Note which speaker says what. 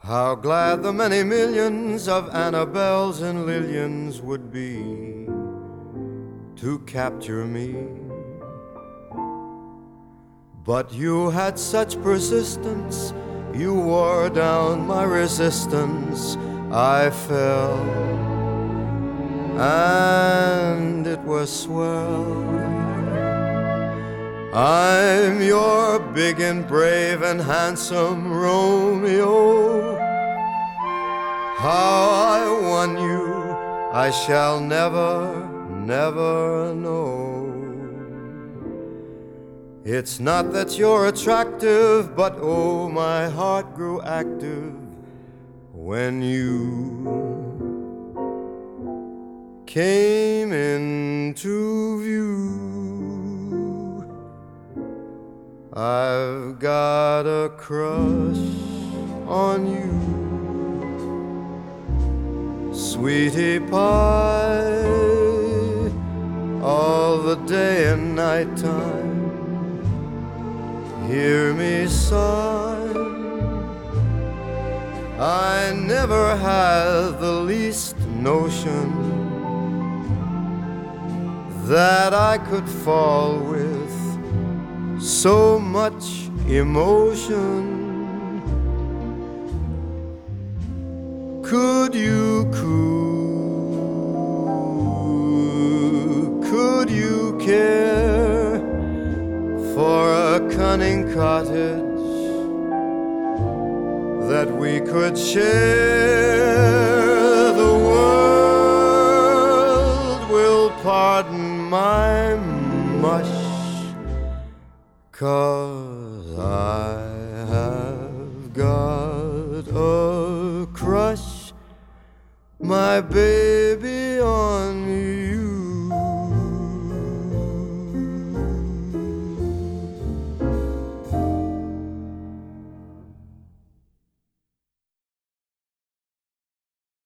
Speaker 1: How glad the many millions of Annabelles and Lillians would be to capture me. But you had such persistence, you wore down my resistance. I fell, and it was swell. I'm your big and brave and handsome Romeo. How I won you, I shall never, never know. It's not that you're attractive, but oh, my heart grew active when you came into view. I've got a crush on you, sweetie pie, all the day and night time. Hear me sigh. I never had the least notion that I could fall with so much emotion. Could you coo? Could you care for a cunning cottage that we could share? The world will pardon my mush, 'cause I have got a crush, my baby